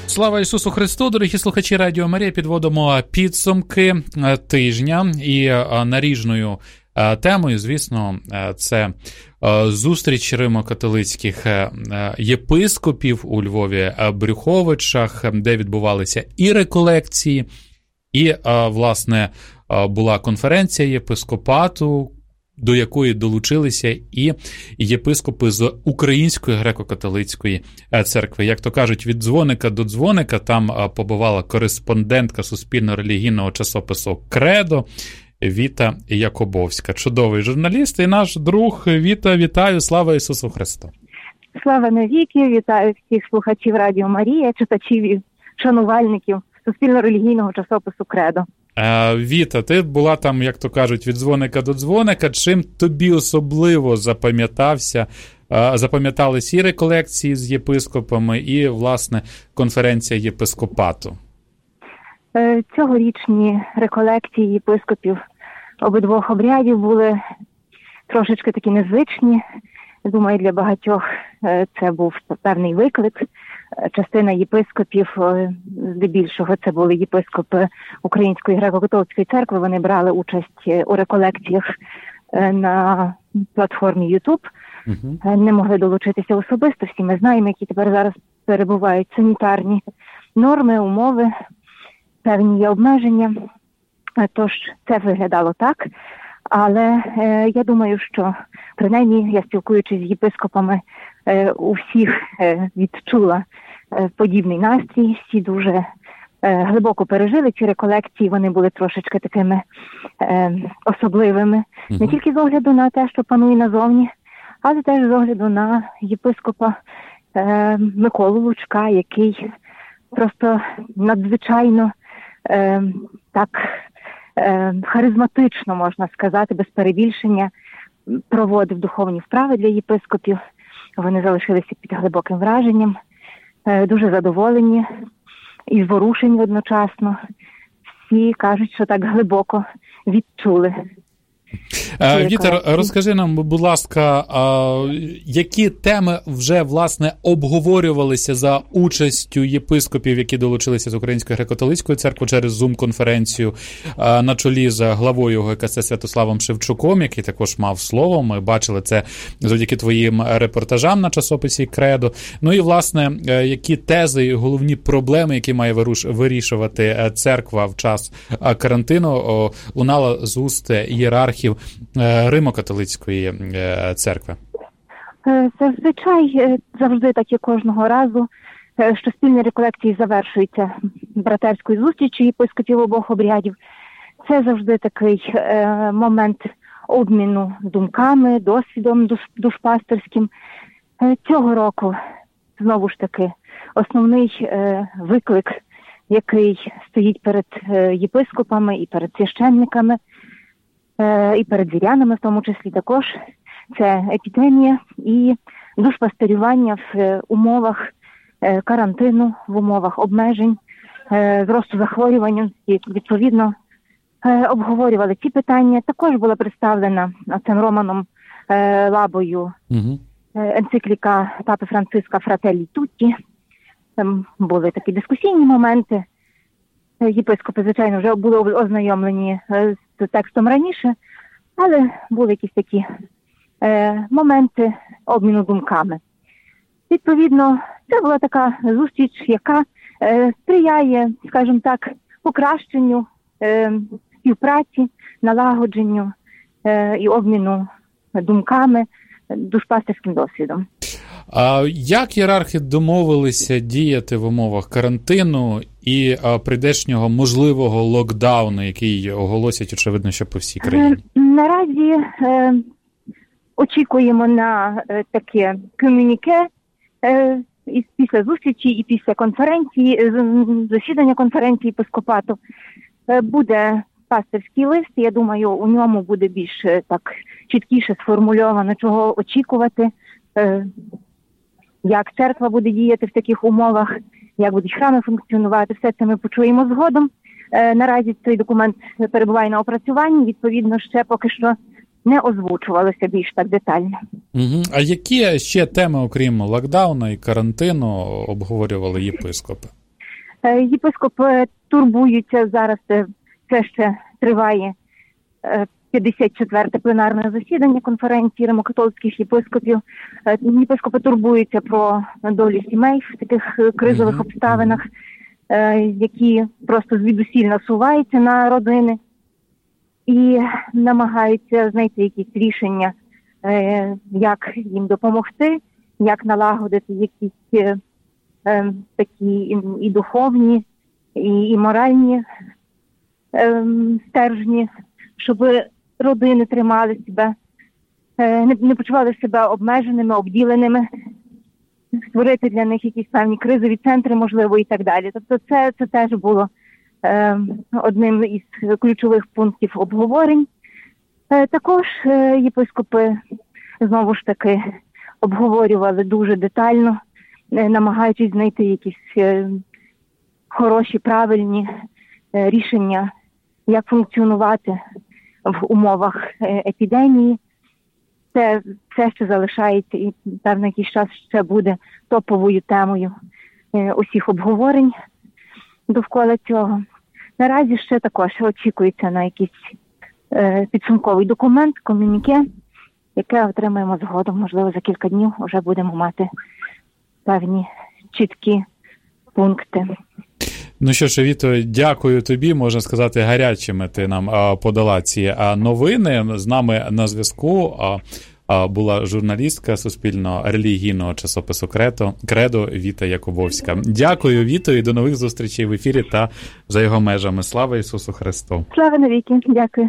Слава Ісусу Христу, дорогі слухачі Радіо Марія, підводимо підсумки тижня і наріжною темою, звісно, це зустріч римо-католицьких єпископів у Львові-Брюховичах, де відбувалися і реколекції, і, власне, була конференція єпископату, до якої долучилися і єпископи з Української греко-католицької церкви. Як то кажуть, від дзвоника до дзвоника там побувала кореспондентка суспільно-релігійного часопису «Кредо» Віта Якубовська. Чудовий журналіст і наш друг. Віта, вітаю, слава Ісусу Христу! Слава навіки, вітаю всіх слухачів Радіо Марія, читачів і шанувальників суспільно-релігійного часопису «Кредо». Віта, ти була там, як то кажуть, від дзвоника до дзвоника. Чим тобі особливо запам'ятались і реколекції з єпископами, і, власне, конференція єпископату? Цьогорічні реколекції єпископів обидвох обрядів були трошечки такі незвичні. Думаю, для багатьох це був певний виклик. Частина єпископів, здебільшого це були єпископи Української греко-католицької церкви, вони брали участь у реколекціях на платформі YouTube. Не могли долучитися особисто, всі ми знаємо, які тепер зараз перебувають санітарні норми, умови, певні є обмеження, тож це виглядало так. Але я думаю, що принаймні я, спілкуючись з єпископами, у всіх відчула подібний настрій, всі дуже глибоко пережили ці реколекції, вони були трошечки такими особливими, не тільки з огляду на те, що панує назовні, але теж з огляду на єпископа Миколу Лучка, який просто надзвичайно так харизматично, можна сказати, без перебільшення, проводив духовні вправи для єпископів. Вони залишилися під глибоким враженням, дуже задоволені і зворушені одночасно. Всі кажуть, що так глибоко відчули. Вітер, розкажи нам, будь ласка, які теми вже, власне, обговорювалися за участю єпископів, які долучилися з Української греко-католицької церкви через Zoom-конференцію на чолі з главою ГКЦ Святославом Шевчуком, який також мав слово. Ми бачили це завдяки твоїм репортажам на часописі «Кредо». Ну і, власне, які тези і головні проблеми, які має вирішувати церква в час карантину, лунала з уст ієрархів Римо-католицької церкви? Зазвичай, завжди так і кожного разу, що спільні реколекції завершуються братерською зустрічю єпископів обох обрядів. Це завжди такий момент обміну думками, досвідом душпастерським. Цього року, знову ж таки, основний виклик, який стоїть перед єпископами і перед священниками, і перед вірянами в тому числі також, це епідемія і душпастерювання в умовах карантину, в умовах обмежень, зросту захворювань. І, відповідно, обговорювали ці питання. Також була представлена цим Романом Лабою енцикліка Папи Франциска «Фрателлі Тутті». Там були такі дискусійні моменти. Єпископи, звичайно, вже були ознайомлені з текстом раніше, але були якісь такі моменти обміну думками. Відповідно, це була така зустріч, яка сприяє, скажімо так, покращенню співпраці, налагодженню і обміну думками, душпастерським досвідом. А як ієрархи домовилися діяти в умовах карантину і прийдешнього можливого локдауну, який оголосять, очевидно, що по всій країні? Наразі очікуємо на таке комюніке і після зустрічі, і після конференції, засідання конференції єпископату. Буде пастирський лист, я думаю, у ньому буде більш так чіткіше сформульовано, чого очікувати, як церква буде діяти в таких умовах, як будуть храми функціонувати, все це ми почуємо згодом. Наразі цей документ перебуває на опрацюванні, відповідно, ще поки що не озвучувалося більш так детально. А які ще теми, окрім локдауну і карантину, обговорювали єпископи? Єпископи турбуються, зараз це ще триває 54-те пленарне засідання конференції римокатолицьких єпископів. Єпископи турбуються про долю сімей в таких кризових обставинах, які просто звідусіль насуваються на родини і намагаються знайти якісь рішення, як їм допомогти, як налагодити якісь такі і духовні, і моральні стержні, щоб родини тримали себе, не почували себе обмеженими, обділеними, створити для них якісь певні кризові центри, можливо, і так далі. Тобто це теж було одним із ключових пунктів обговорень. Також єпископи, знову ж таки, обговорювали дуже детально, намагаючись знайти якісь хороші, правильні рішення, як функціонувати в умовах епідемії. Це все, що залишається, і певний якийсь час ще буде топовою темою усіх обговорень довкола цього. Наразі ще також очікується на якийсь підсумковий документ, комюніке, яке отримаємо згодом, можливо, за кілька днів вже будемо мати певні чіткі пункти. Ну що ж, Віто, дякую тобі, можна сказати, гарячими ти нам подала ці новини. З нами на зв'язку була журналістка суспільно-релігійного часопису «Кредо» Віта Якубовська. Дякую, Віто, і до нових зустрічей в ефірі та за його межами. Слава Ісусу Христу! Слава навіки! Дякую!